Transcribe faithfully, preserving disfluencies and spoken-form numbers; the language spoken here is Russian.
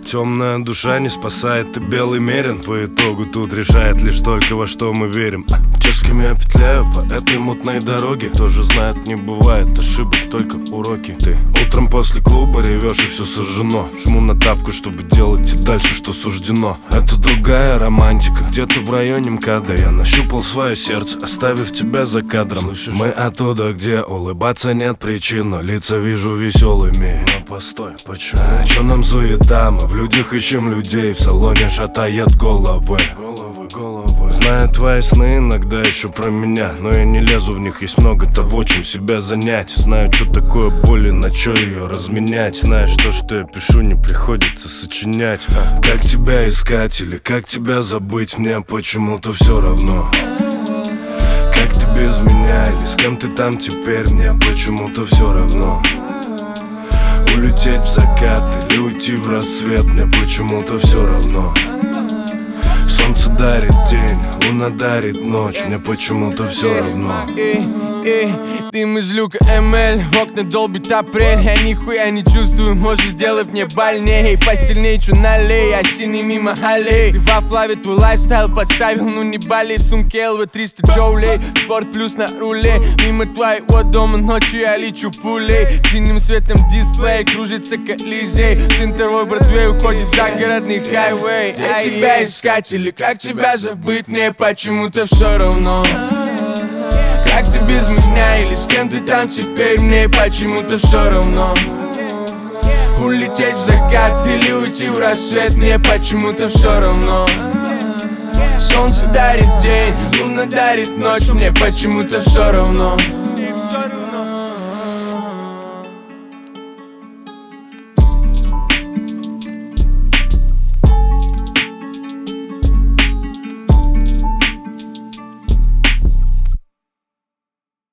темная душа не спасает, и белый мерин по итогу тут решает лишь только во что мы верим. Те, с кем я петляю по этой мутной дороге, тоже знают, не бывает ошибок, только уроки. Ты утром после клуба ревешь и все сожжено. Жму на тапку, чтобы делать и дальше, что суждено. Это другая романтика, где-то в районе МКАДа я нащупал свое сердце, оставив тебя за кадром. Слышишь? Мы оттуда, где улыбаться нет причин, но лица вижу веселыми. Но постой, почему? А чё нам суета? Мы в людях ищем людей, в салоне шатает головы. Головы, головы. Знаю твои сны иногда еще про меня, но я не лезу в них, есть много того, чем себя занять. Знаю, что такое боль и на чё ее разменять. Знаешь, то, что я пишу, не приходится сочинять. а, Как тебя искать или как тебя забыть, мне почему-то все равно. Как ты без меня или с кем ты там теперь, мне почему-то все равно. Улететь в закат или уйти в рассвет, мне почему-то все равно. Солнце дарит день, луна дарит ночь, мне почему-то все равно. Дым из люка эм эл, в окна долбит апрель. Я нихуя не чувствую, можешь сделать мне больней. Посильней, чё налей, осенний мимо аллей. Ты во флаве, твой лайфстайл подставил, ну не болей. Сумки эл ви триста джоулей, спорт плюс на руле. Мимо твоего дома ночью я лечу пулей. Синим светом дисплей, кружится колизей. Центровой братвей уходит загородный хайвей. Как тебя искать или как тебя забыть, мне почему-то все равно. Как ты без меня или с кем ты там теперь, мне почему-то все равно. Улететь в закат или уйти в рассвет, мне почему-то все равно. Солнце дарит день, луна дарит ночь, мне почему-то все равно.